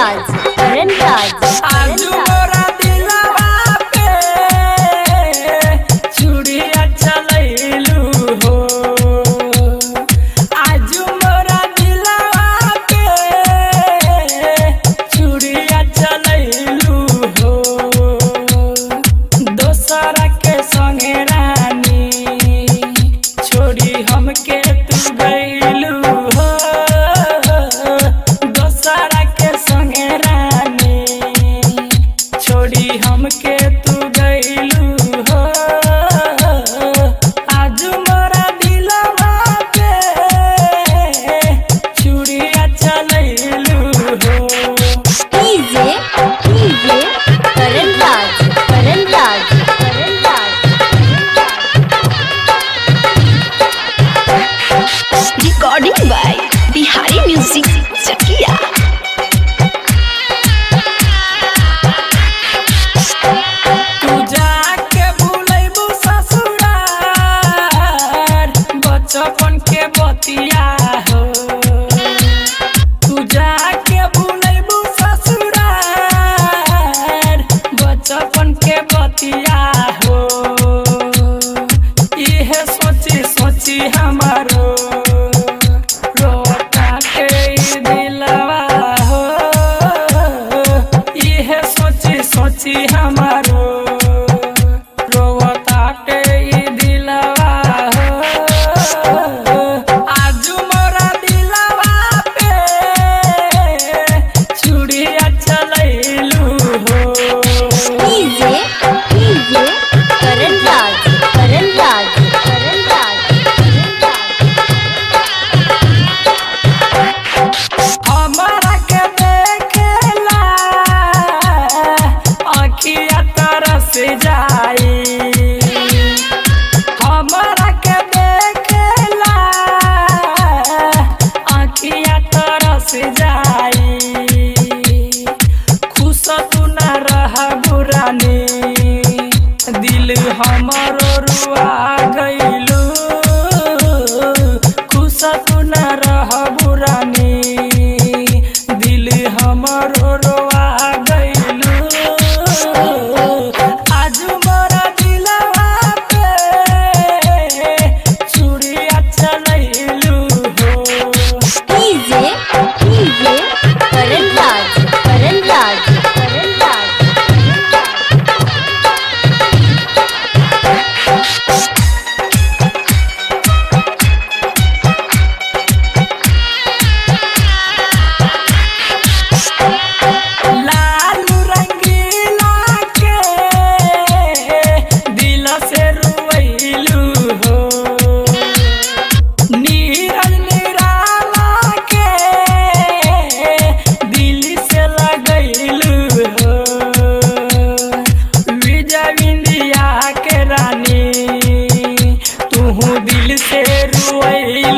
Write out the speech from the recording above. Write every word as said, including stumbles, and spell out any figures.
राज करण राज आजू मोरा दिलवा पे चूड़िया चलैलू हो। आजू मोरा दिलवा पे चूड़िया चलैलू हो। दोसरा के संगे रानी छोड़ी हमके तू गइलू हो। दोसरा के संगे रानी छोड़ी हमके तू गइलू हो। आजू मोरा दिलवा पे चूड़िया चलैलू हो। DJ DJ Karan Raj Karan Raj Karan Raj recording by Bihari music Chakiya. तू जाके भूलैबू ससुरार बचपन के बतिया हो। तू जाके भूलैबू ससुरार बचपन के बतिया हो। इहे सोची सोची हमारो रोता के दिलवा हो। इहे सोची सोची हमारो रोता के दिलवा हो। आजू मोरा दिलवा पे चूड़िया चलैलू हो। डीजे डीजे करण राज करण राज करण राज हमरा के देखेला अखिया तरस जाई। हमरा के देखेला अखिया तरस जाई। खुश तू न रहबू रानी दिल हमरो रुआ गइलू। खुश तू न रहबू रानी दिल हमरो रुआ गइलू। आजू मोरा दिलवा पे चूड़िया चलैलू हो। डीजे डीजे करण राज करण राज करण राज लालू रंगीला के दिल से रुइलू हो। नीरज निराला के दिल से लगैलू हो। विजय बिंदिया के रानी तू दिल से रुइलू